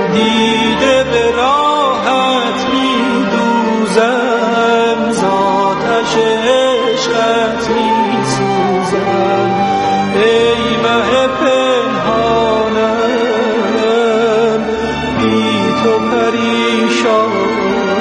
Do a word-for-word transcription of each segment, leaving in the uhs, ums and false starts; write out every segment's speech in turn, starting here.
دیده به راحت می دوزم، ذاتش عشقت می سوزم. ای مه پنهانم بی تو پریشانم.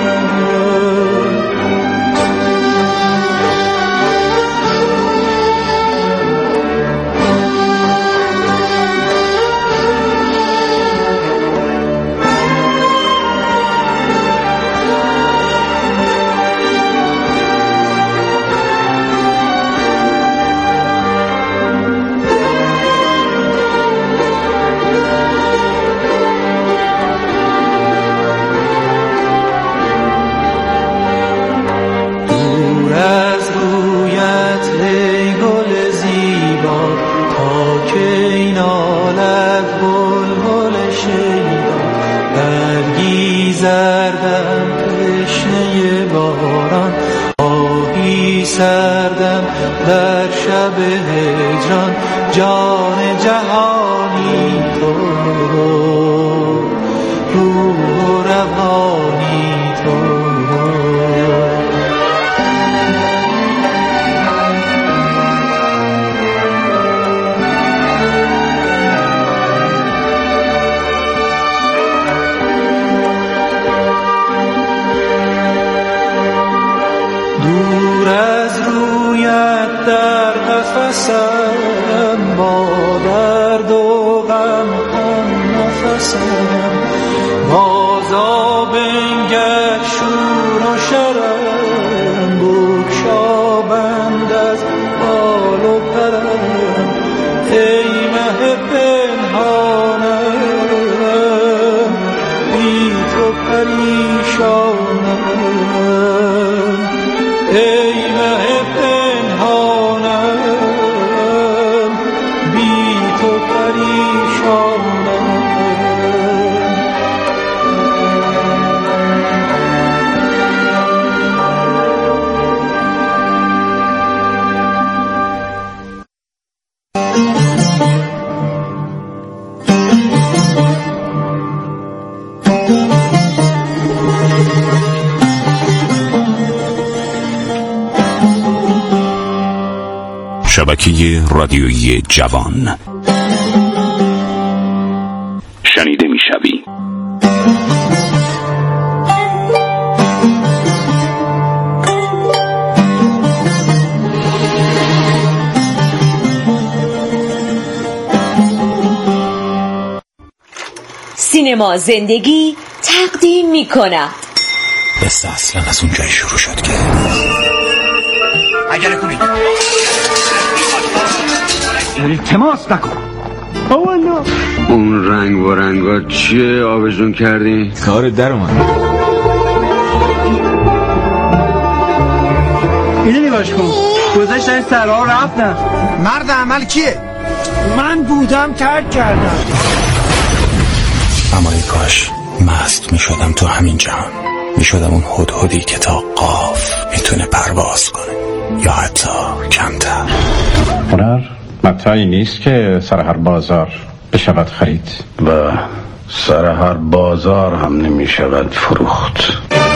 زردم تشنه باران، آهی سردم در شب هجران. جان جهانی تو، روح و روانی تو. دور از رویت در قفسم، با درد و غم هم نفسم. بازا بنگر شور و شرم، بگشا بند از بال و پرم. ای مه پنهانم بی تو پریشانم. ای مه پنهانم بی تو پریشانم. شبکه رادیویی جوان شنیده میشوی. سینما زندگی تقدیم می کند. قصه اصلا از اونجایی شروع شد که اگر کنید التماس نکن. اولا اون رنگ و رنگا چیه آبشون کردی؟ کار در اومد. اینو نگاش کن، گذاشتن سرها رفتن. مرد عمل کیه؟ من بودم ترک کردم. اما ای کاش مست می شدم تو همین جهان، می شدم اون هدهدی که تا قاف میتونه پرواز کنه یا حتی کمتر. هنر متاعی نیست که سر هر بازار بشود خرید و سر هر بازار هم نمی شود فروخت.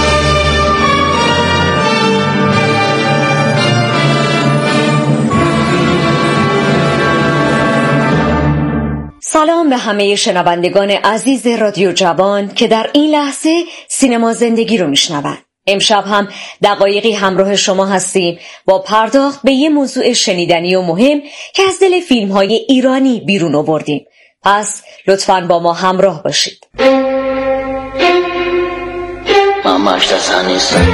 سلام به همه شنوندگان عزیز رادیو جوان که در این لحظه سینما زندگی رو میشنوند. امشب هم دقایقی همراه شما هستیم با پرداخت به یه موضوع شنیدنی و مهم که از دل فیلم‌های ایرانی بیرون آوردیم. پس لطفاً با ما همراه باشید. من مشت حسن نیستم.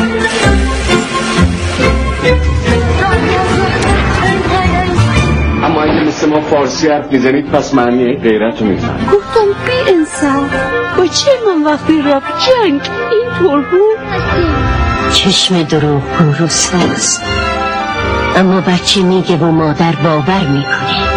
اما اگه مثل ما فارسی حرف میزنید پس معنی غیرت رو میفهم. گفتم بی انصاف با چه من وقتی رفت جنگ اینطور بود؟ چشم دروغ گو رسواست، اما بچه میگه و مادر باور میکنه.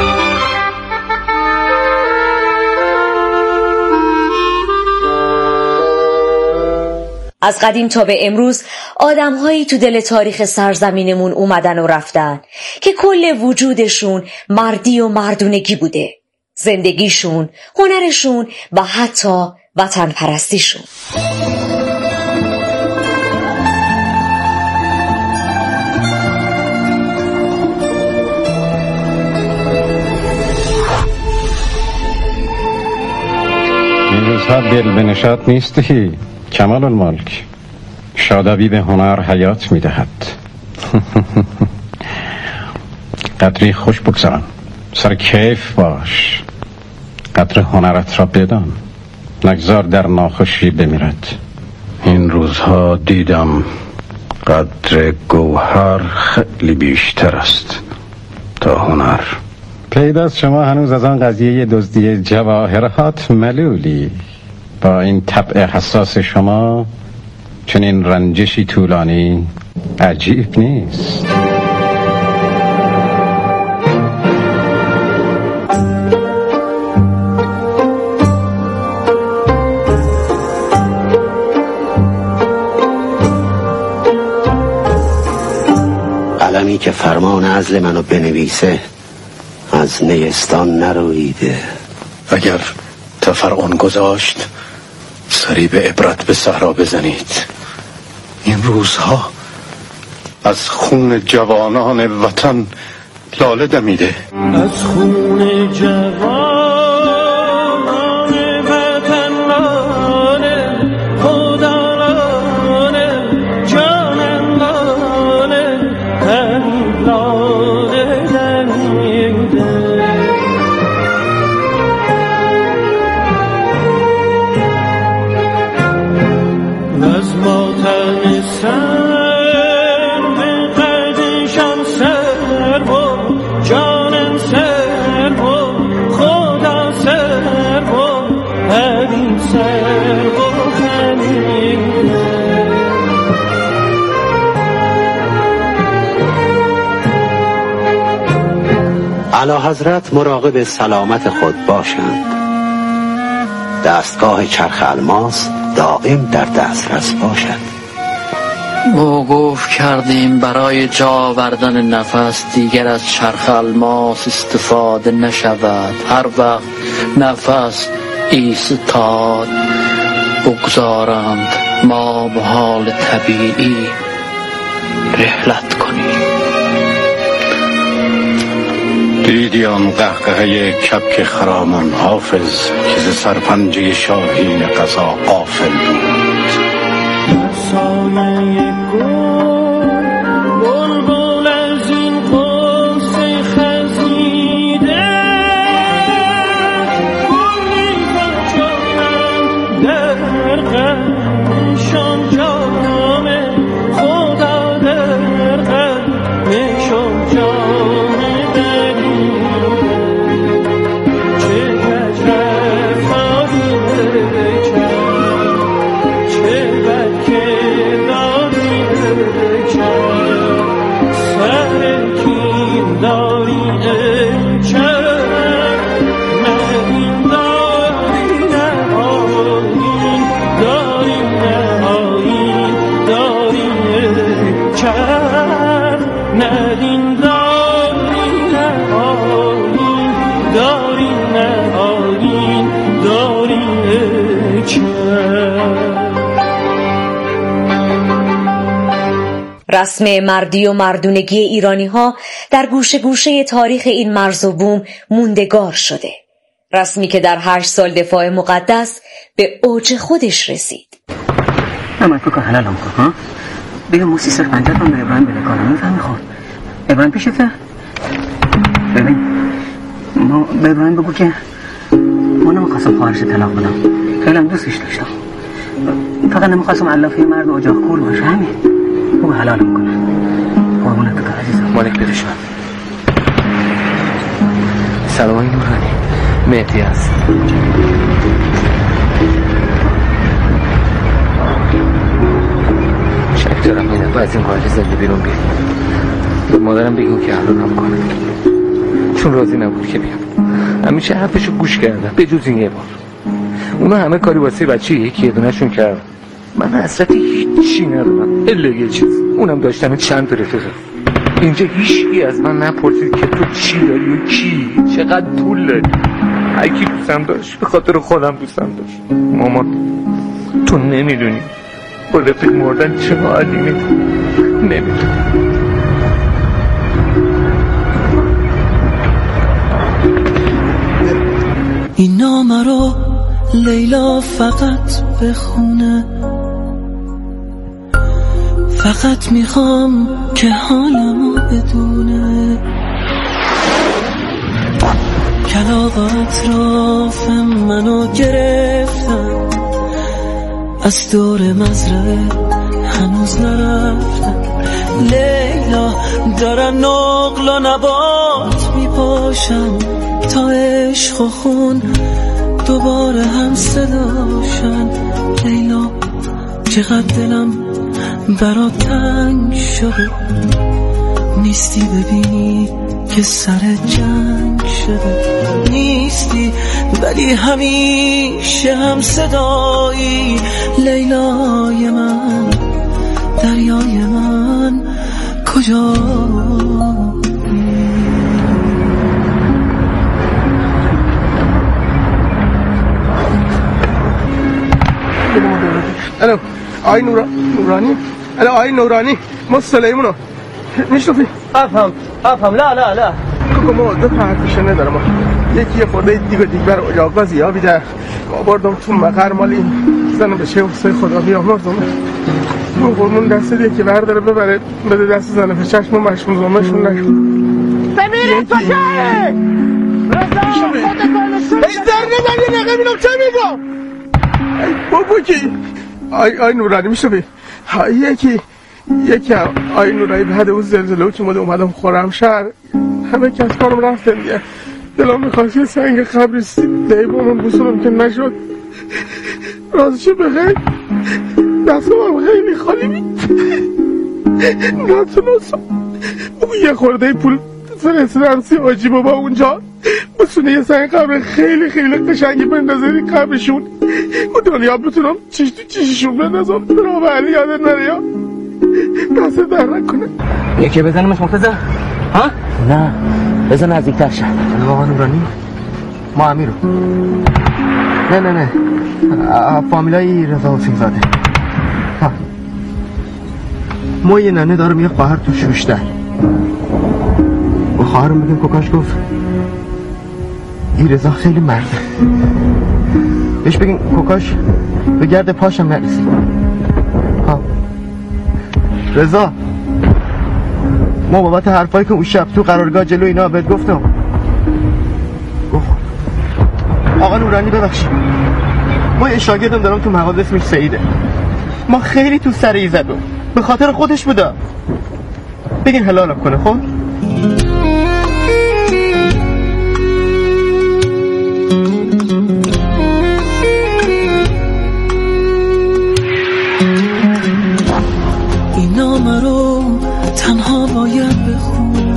از قدیم تا به امروز آدم‌هایی تو دل تاریخ سرزمینمون اومدن و رفتن که کل وجودشون مردی و مردونگی بوده. زندگیشون، هنرشون و حتی وطن پرستیشون. این روزها دل به نشاط نیستی کمال الملک. شادابی به هنر حیات میدهد. قدری خوش بگذران، سر کیف باش، قدر هنرت را بدان، نگذار در ناخوشی بمیرد. این روزها دیدم قدر گوهر خیلی بیشتر است تا هنر. پیداست شما هنوز از آن قضیه دزدی جواهرات ملولی. با این طبع حساس شما چنین رنجشی طولانی عجیب نیست. قلمی که فرمان عزل منو بنویسه از نیستان نرویده. اگر تفرعون گذاشت سری به عبرت به صحرا بزنید. این روزها از خون جوانان وطن لاله دمیده. از خون جوانان وطن لاله خدا لاله جانم لاله همین لاله دمیده. از ماتم سر به قدشم سر و جانم سر و خدا سر و همین سر و همین. اعلیحضرت مراقب سلامت خود باشند. دستگاه چرخ الماس دائم در دسترس باشد. موقوف کردیم برای جا آوردن نفس، دیگر از چرخ الماس استفاده نشود. هر وقت نفس ایستاد بگذارند ما به حال طبیعی رحلت کنیم. دیدی آن قهقهه کبک خرامان حافظ که ز سرپنجه شاهین قضا غافل بود. سایه گل بلبل از این قوس خزیده گلی بچانم در قلبشان جانم خدا در قلبشان جانم دریده. چه گجرف آدیده چه بد که رسم مردی و مردونگی ایرانی ها در گوشه گوشه تاریخ این مرز و بوم موندگار شده. رسمی که در هشت سال دفاع مقدس به اوج خودش رسید. نمید بکن حلال هم کن ها؟ بگم موسی سر پنجت هم به ابراهیم بده کارم میفهمی خود ابراهیم پیشته؟ ببین ما به ابراهیم بگو که ما نمیخواستم خواهرش طلاق بدم، خیلی هم دوستش داشتم، فقط نمیخواستم علافه مرد و اجاق کور باشه. همین بگو حلالم کنه. قربونت بکن عزیزم. مالک بدشمن. سلام آقای نورانی، مهدی هست. شک دارم این دفعه از این خارج زنده بیرون بیاد. به مادرم بگیم که حلالم کنه، چون راضی نبود که بیام. همیشه حرفشو گوش کردم به جز این یه بار. اونا همه کاری واسه بچه یکی یه دونه‌شون کرد. من حسرتی هیچی ندارم الا یه چیز، اونم داشتم چند تا رفیقه. اینجا هیچی از من نپرسید که تو چی داری و کی چقدر پول داری. هر کی دوستم داشت به خاطر خودم دوستم داشت. مامان تو نمیدونی با رفیق مردن چه حالی میده. نمیدونی. این نامه رو لیلا فقط بخونه، فقط میخوام که حالمو بدونه. کلاغ اطراف منو گرفتن، از دور مزرعه هنوز نرفتن. لیلا دارن نقل و نبات میپاشن تا عشق و خون دوباره هم صداشن. لیلا چقدر دلم برات تنگ شده، نیستی ببینی که سر جنگ شده. نیستی ولی همیشه هم صدایی. لیلای من، دریای من، کجا؟ الو آی نورا... نورانی الو آی نورانی ما سلیمونو میشنفی؟ افهم افهم لا لا لا کوکو ما دو تا حرفشه ندارم. یکی یه خورده دیگه دیگه بر اجاق زیابی ده ما بردم تو مقر مالی زنم به شیخ حسین خدا بیامرزم. اون قرمون دست دیگه که برداره ببره بده دست زنه به چشم و مشمون زمشون نشون. بمیرید تو که رضا خودتون ای در نزنی نقه بینم چه میگم ای بابا کی آی آی نورانی میشنفی؟ یکی یکی آی نورانی بعد اون زلزله که اومده اومدم خورم شهر همه کس کارم رفتن دیگه. دلم میخواست یه سنگ قبری سیده با من بسونم که نشد. رازشو بخیر دستم هم خیلی خالی می نتونستم اون یه خورده پول فرستدم سی آجی بابا اونجا بسونه یه سنگ قبر خیلی خیلی قشنگی بندازه قبرشون. اون دنیا بتونم چیش تو چیششون بندازم برا ولی یادت نره یا دست در نکنه. یکی بزنمش مرتضی؟ ها؟ نه بزن نزدیکتر شد. آقا نورانی ما امیرو نه نه نه فامیلای رضا حسین زاده. ها ما یه ننه دارم یه خواهر تو شوشتر و خواهرم بگیم کوکاش گفت این رضا خیلی مرده. بهش بگین کوکاش به گرد پاشم نرسید. ها رضا ما بابت حرفایی که اون شب تو قرارگاه جلو اینا بهت گفتم گفت آقا نورانی ببخشید ما یه شاگردم دارم تو مغازه اسمش سعیده. ما خیلی تو سر ای زدم به خاطر خودش بوده. بگین حلالم کنه. خب این نامه رو تنها باید بخونه،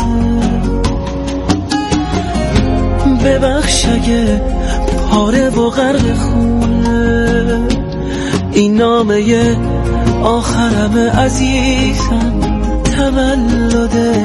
ببخش اگه پاره و غرق خونه. این نامه آخرم عزیزم، تولد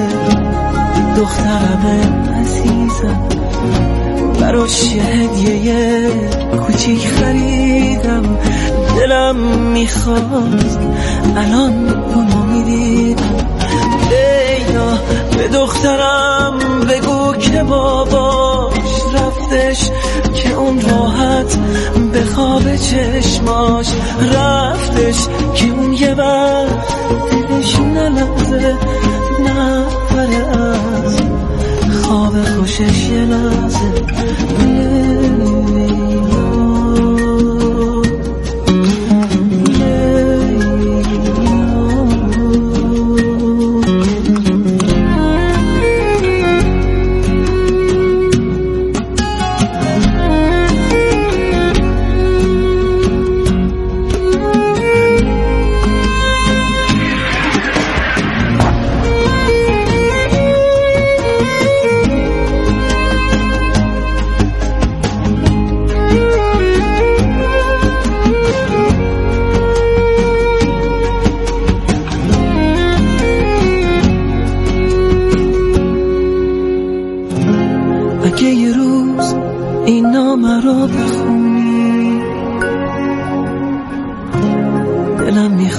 دخترم عزیزم. براش یه هدیه کوچیک خریدم، دلم میخواست الان اونو میدیدم. لیلا به دخترم بگو که باباش رفتش، که اون راحت به خواب چشماش رفتش، که اون یه وقت دلش نلرزه نفره از خواب خوشش یه لحظه.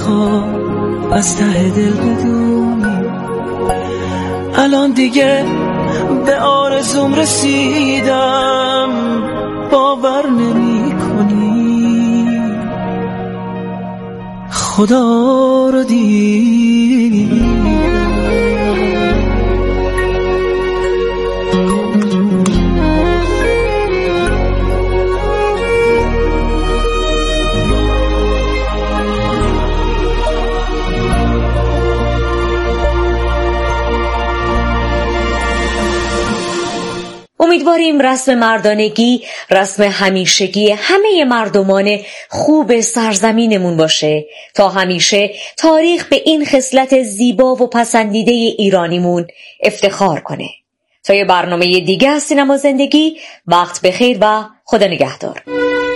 میخوام از ته دل بدونی الان دیگه به آرزوم رسیدم، باور نمی کنی خدا رو دیدم. امیدواریم رسم مردانگی رسم همیشگی همه مردمان خوب سرزمینمون باشه تا همیشه تاریخ به این خصلت زیبا و پسندیده ایرانیمون افتخار کنه. تا یه برنامه دیگه از سینما زندگی، وقت بخیر و خدا نگهدار.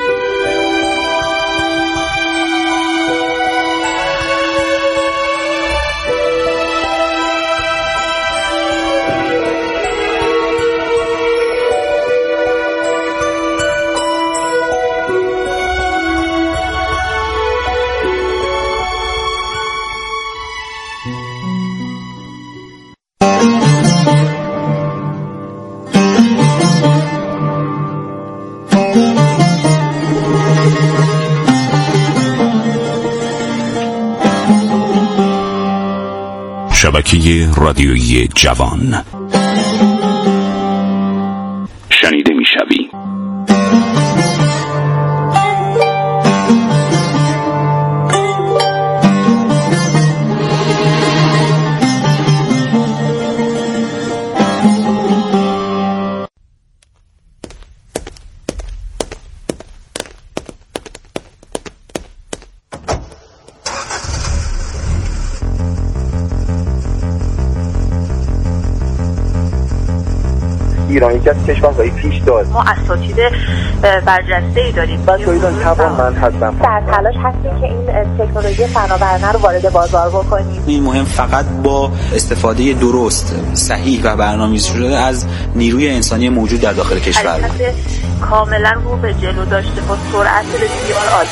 شبکه رادیویی جوان شنیده میشوی. ایران یکی از کشورهای پیش داد. ما اساتید برجسته‌ای داریم. بچه‌ها ایران توانمند هستن. در تلاش هستیم که این تکنولوژی فناورانه رو وارد بازار بکنیم. این مهم فقط با استفاده درست، صحیح و برنامه‌ریزی شده از نیروی انسانی موجود در داخل کشور. حرکت کاملا رو به جلو داشته با سرعت بسیار عالی.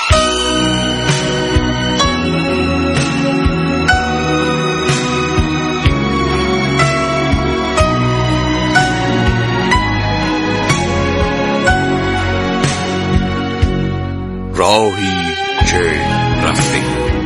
راهی که رفته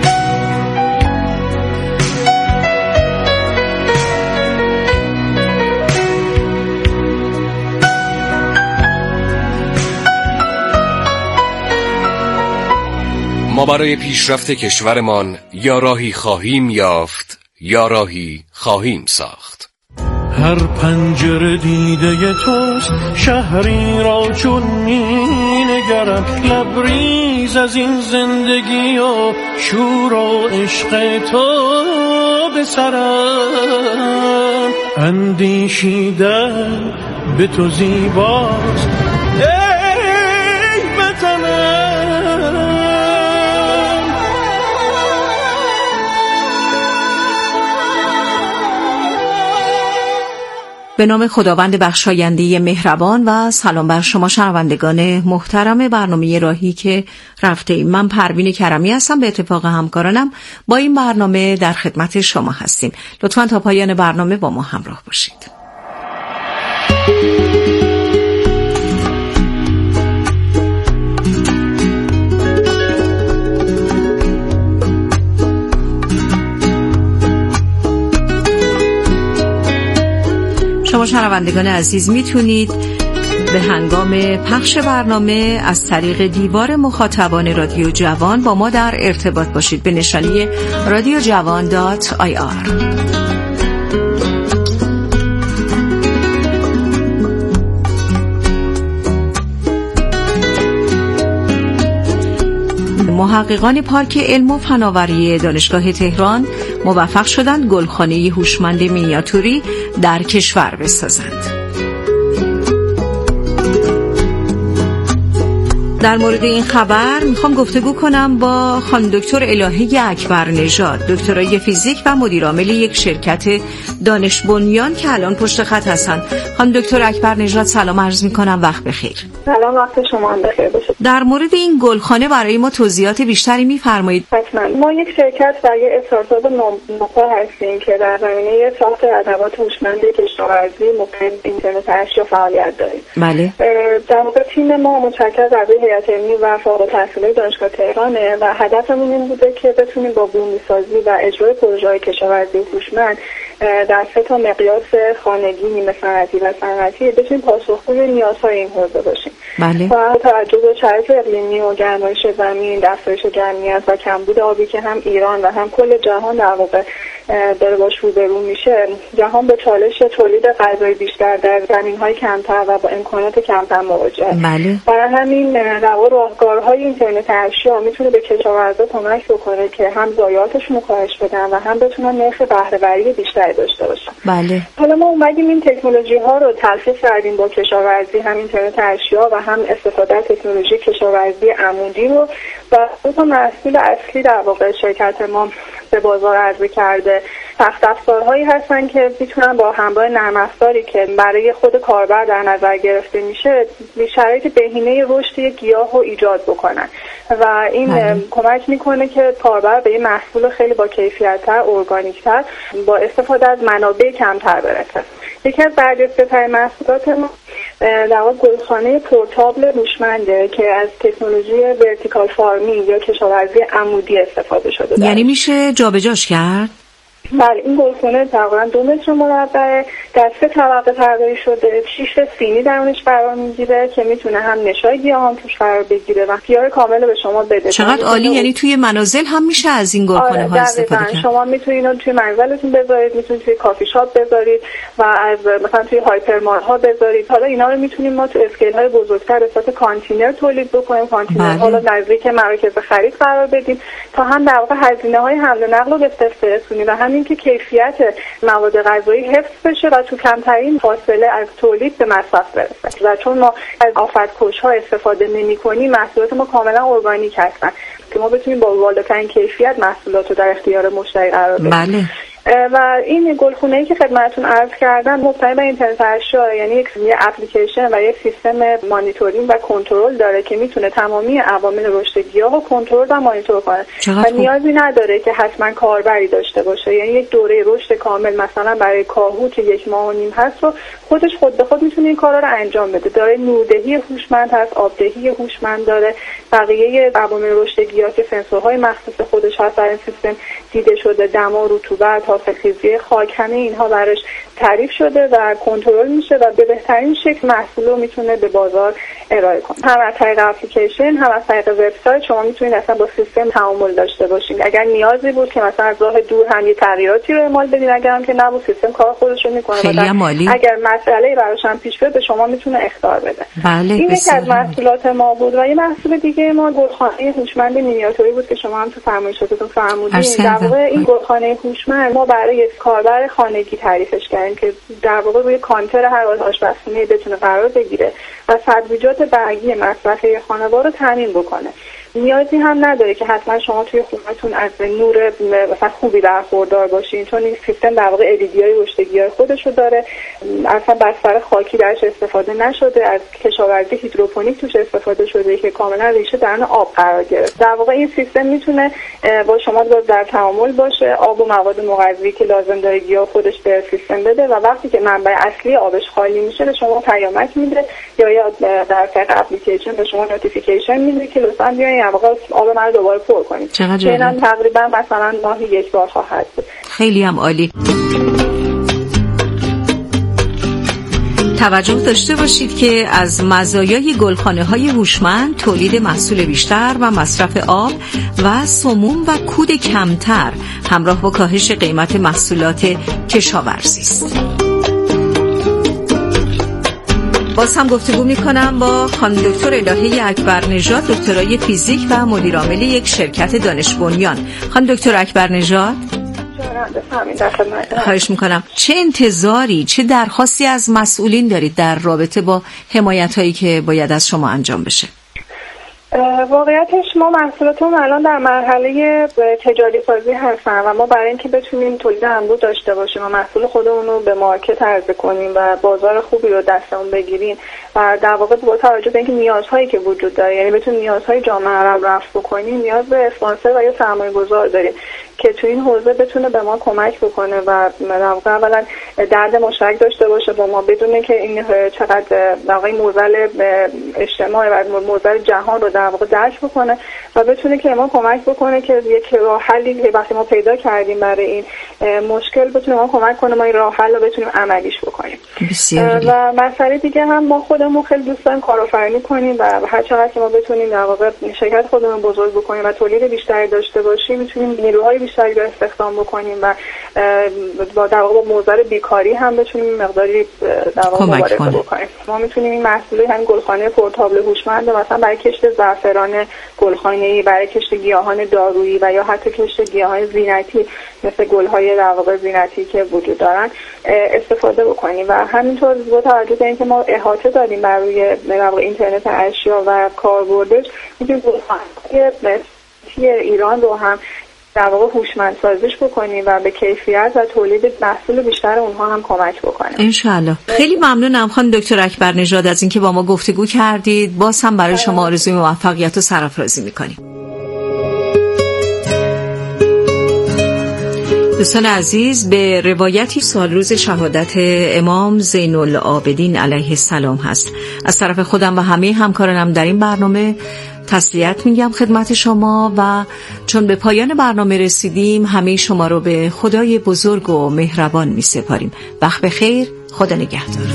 ما برای پیشرفت کشورمان یا راهی خواهیم یافت یا راهی خواهیم ساخت. هر پنجره دیده توست، شهری را چون می نگرم، لبریز از این زندگی و شور و عشق تو به سرم، اندیشیدن به تو زیباست ای وطنم. به نام خداوند بخشاینده مهربان و سلام بر شما شنوندگان محترم برنامه راهی که رفته ایم. من پروین کرمی هستم، به اتفاق همکارانم با این برنامه در خدمت شما هستیم. لطفاً تا پایان برنامه با ما همراه باشید. شما شنوندگان عزیز میتونید به هنگام پخش برنامه از طریق دیوار مخاطبان رادیو جوان با ما در ارتباط باشید به نشانی رادیو جوان دات آی آر. محققان پارک علم و فناوری دانشگاه تهران موفق شدند گلخانه هوشمند مینیاتوری در کشور بسازند. در مورد این خبر میخوام گفتگو کنم با خانم دکتر الهه اکبر نژاد، دکترای فیزیک و مدیر عامل یک شرکت دانش بنیان که الان پشت خط هستند. خانم دکتر اکبر نژاد سلام عرض میکنم، وقت بخیر. سلام، وقت شما هم بخیر باشه. در مورد این گلخانه برای ما توضیحات بیشتری میفرمایید؟ حتما. حتما. ما یک شرکت و یک استارتاپ نوپا هستیم که در زمینه ساخت ادوات هوشمند کشاورزی موقع اینترنت اشیا فعالیت داریم. بله. در واقع تیم ما متشکل از هیئت علمی و فارغ التحصیلان دانشگاه تهرانه و هدفمون این بوده که بتونیم با بومی‌سازی و اجرای پروژه‌های کشاورزی هوشمند در سه تا مقیاس خانگی، نیمه صنعتی و صنعتی بتونیم پاسخگوی نیازهای این حوزه باشیم. بله. و توجه به شرایط اقلیمی و گرمایش زمین، افزایش گرمیت و کمبود آبی که هم ایران و هم کل جهان در واقع داره باش روبرو میشه، جهان به چالش تولید غذای بیشتر در زمین‌های کمتر و با امکانات کمتر مواجهه. بله. برای همین در واقع راهکارهای اینترنت اشیا میتونه به کشاورزا کمک بکنه که هم ضایعاتشون رو کاهش بدن و هم بتونن نرخ بهره‌وری بیشتری داشته باشن. بله. حالا ما اومدیم این تکنولوژی ها رو تلفیق کردیم با کشاورزی، هم اینترنت اشیا و هم استفاده از تکنولوژی کشاورزی عمودی رو و دو تا محصول اصلی در واقع شرکت ما به بازار عرضه کرده. سخت افزارهایی هستن که میتونن با همراه نرم افزاری که برای خود کاربر در نظر گرفته میشه شرایط بهینه رشد گیاه رو ایجاد بکنن و این مهم. کمک میکنه که کاربر به یه محصول خیلی با کیفیت‌تر، ارگانیک‌تر با استفاده از منابع کمتر برسه. یکی از برجسته‌ترین محصولات ما در واقع گلخانه پورتابل هوشمنده که از تکنولوژی ورتیکال فارمینگ یا کشاورزی عمودی استفاده شده. یعنی میشه جابجاش کرد؟ بله، این گلخونه تقریبا دو متر مربع در سه طبقه طراحی شده، شیش سینی درونش قرار میگیره که میتونه هم نشای گیاهان توش قرار بگیره و خیار کامل به شما بده. چقدر عالی. یعنی توی منازل هم میشه از این گلخونه ها استفاده کرد. شما میتونید اینو توی منزلتون بذارید، میتونید توی کافی شاپ بذارید و از مثلا توی هایپر مال ها بذارید. حالا اینا رو میتونیم ما تو اسکیل های بزرگتر به صورت کانتینر تولید بکنیم، کانتینر حالا نزدیک مراکز خرید قرار بدیم تا هم در واقع هزینه های حمل و نقل رو بهتر و هم اینکه کیفیت مواد غذایی حفظ بشه و تو کمترین فاصله از تولید به مصرف برسه. و چون ما از آفت‌کش‌ها استفاده نمی‌کنیم، محصولات ما کاملا ارگانیک هستن که ما بتونیم با بالاترین کیفیت محصولات رو در اختیار مشتری قرار بدیم. بله. و این گلخونه‌ای که خدمتتون عرض کردم مبتنی بر اینترنت اشیا، یعنی یک اپلیکیشن و یک سیستم مانیتورینگ و کنترل داره که میتونه تمامی عوامل رشد گیاه رو کنترل و مانیتور کنه و نیازی نداره که حتما کاربری داشته باشه. یعنی یک دوره رشد کامل مثلا برای کاهو که یک ماه و نیم هست رو خودش خود به خود میتونه این کارا رو انجام بده. داره نوردهی هوشمند هست، آبدهی هوشمند داره، بقیه عوامل رشد گیاه که سنسورهای مخصوص خودش هست در این سیستم دیده شده، دما، رطوبت، حاصلخیزی خاک، همه اینها براش تعریف شده و کنترل میشه و به بهترین شکل محصول رو میتونه به بازار ارائه کنه. هم از طریق اپلیکیشن هم از طریق وبسایت شما میتونید اصلا با سیستم تعامل داشته باشین. اگر نیازی بود که مثلا از راه دور هم یه تغییراتی رو اعمال بدین، اگر هم که نبود سیستم کار خودش رو میکنه. اگر مسئله براش هم پیش بیاد به شما میتونه اخطار بده. بله، این یکی از محصولات ما بود و یه محصول دیگه ما گلخانه هوشمند مینیاتوری بود که شما هم تو فرمایشاتتون فرمودین. در واقع این گلخانه هوشمند ما برای کاربر خانگی تعریفش کردیم که در واقع روی کانتر هر آشپزخونه بتونه قرار بگیره و سبزیجات برگی مصرفی خانوار رو تامین بکنه. نیازی هم نداره که حتما شما توی خونه‌تون از نور مثلا خوبی برخوردار باشین، چون این سیستم در واقع الیدیای رشدگی‌های خودش رو داره. اصلا بستر خاکی درش استفاده نشده، از کشاورزی هیدروپونیک توش استفاده شده که کاملا ریشه درون آب قرار گرفت. در واقع این سیستم میتونه با شما در تعامل باشه، آب و مواد مغذی که لازم داره گیاه خودش به سیستم بده و وقتی که منبع اصلی آبش خالی میشه به شما پیامک میده یا یا در طریق اپلیکیشن به شما نوتیفیکیشن میده که لطفاً بیاین واقعا آب من رو دوباره پر کنید. اینم تقریبا مثلا ماهی یک بار خواهد بود. خیلی هم عالی. توجه داشته باشید که از مزایای گلخانه‌های هوشمند تولید محصول بیشتر و مصرف آب و سموم و کود کمتر همراه با کاهش قیمت محصولات کشاورزی است. باز هم گفتگو می‌کنم با خانم دکتر الهی اکبرنژاد، دکترای فیزیک و مدیر عامل یک شرکت دانش بنیان. خانم دکتر اکبرنژاد، خواهش میکنم چه انتظاری، چه درخواستی از مسئولین دارید در رابطه با حمایت‌هایی که باید از شما انجام بشه؟ واقعیتش ما محصولاتمون الان در مرحله تجاری سازی هستن و ما برای اینکه بتونیم تولید انبوه داشته باشیم و محصول خودمون رو به مارکت عرضه کنیم و بازار خوبی رو دستمون بگیریم و در واقع با توجه به اینکه نیازهایی که وجود داره، یعنی بتونیم نیازهای جامعه رو رفع بکنیم، نیاز به اسپانسر و یا سرمایه‌گذار داریم که تو این حوزه بتونه به ما کمک بکنه و در واقع اولا درد مشترک داشته باشه با ما، بدونه که این چقدر در واقع موزل اجتماعی و موزل جهان رو در واقع درک بکنه و بتونه که ما کمک بکنه که یک راه حلی که وقتی ما پیدا کردیم برای این مشکل بتونه ما کمک کنه ما این راه حل رو بتونیم عملیش بکنیم. و مسئله دیگه هم ما خودمون خیلی دوست داریم کارآفرینی کنیم و هر چقدر که ما بتونیم در واقع شرکت خودمون بزرگ بکنیم و تولید بیشتری داشته باشیم، میتونیم نیروهای بیشتری رو استخدام بکنیم و با در واقع با موضوع بیکاری هم بتونیم مقداری در واقع مبارزه بکنیم. ما میتونیم این محصول همین گلخانه پورتابل هوشمند مثلا برای کشت زعفران گلخانه‌ای، برای کشت گیاهان دارویی و یا حتی کشت گیاهان زینتی مثل گل‌های در واقع زینتی که وجود دارن استفاده بکنیم و همینطور با توجه به اینکه ما احاطه داریم بر روی در واقع اینترنت اشیا و کاربردش، میتونیم گلخانه‌های ایران رو هم در واقع هوشمند سازیش بکنیم و به کیفیت و تولید محصول بیشتر اونها هم کمک بکنیم انشالله. خیلی ممنونم خانم دکتر اکبر نژاد از اینکه با ما گفتگو کردید. باز هم برای شما آرزوی موفقیت و سرافرازی میکنیم. دوستان عزیز، به روایتی سال روز شهادت امام زین العابدین علیه السلام هست. از طرف خودم و همه همکارانم در این برنامه تسلیت میگم خدمت شما و چون به پایان برنامه رسیدیم همه شما رو به خدای بزرگ و مهربان می سپاریم. وقت بخیر، خدا نگهدار.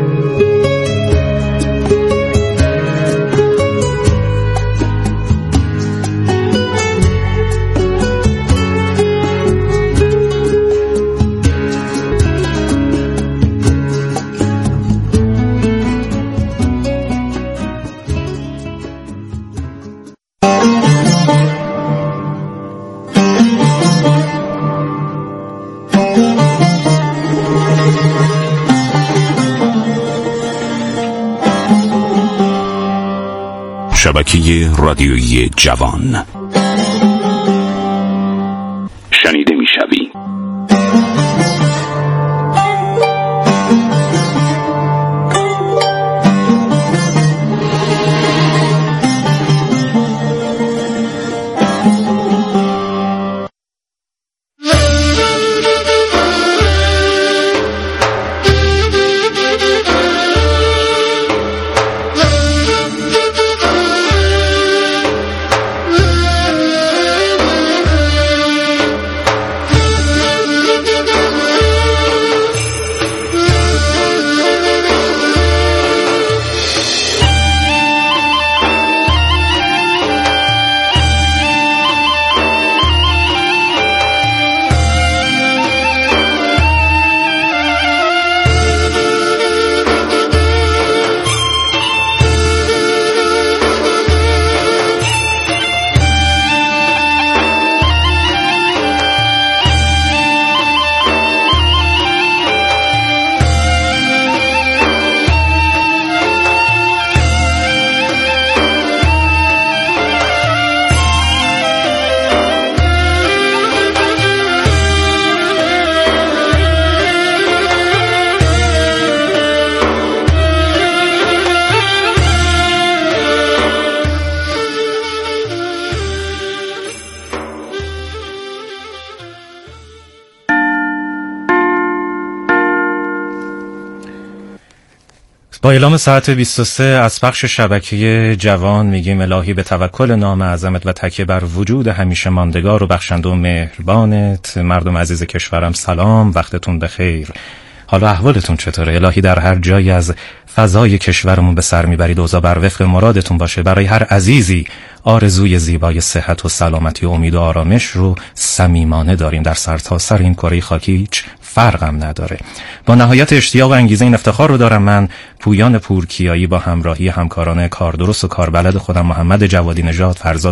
شبکه رادیویی جوان شنیده میشوی. با اعلام ساعت بیست و سه از بخش شبکه جوان میگیم الهی به توکل نام اعظمت و تکیه بر وجود همیشه ماندگار و بخشنده و مهربانت. مردم عزیز کشورم سلام، وقتتون بخیر. حالا احوالتون چطوره؟ الهی در هر جایی از فضای کشورمون به سر میبرید اوضاع بر وفق مرادتون باشه. برای هر عزیزی آرزوی زیبای صحت و سلامتی و امید و آرامش رو صمیمانه داریم. در سرتاسر این کره خاکی هیچ فرقم نداره. با نهایت اشتیاق و انگیزه این افتخار رو دارم من پویان پورکیایی با همراهی همکاران کاردرست و کاربلد خودم محمد جوادی نژاد، فرزاد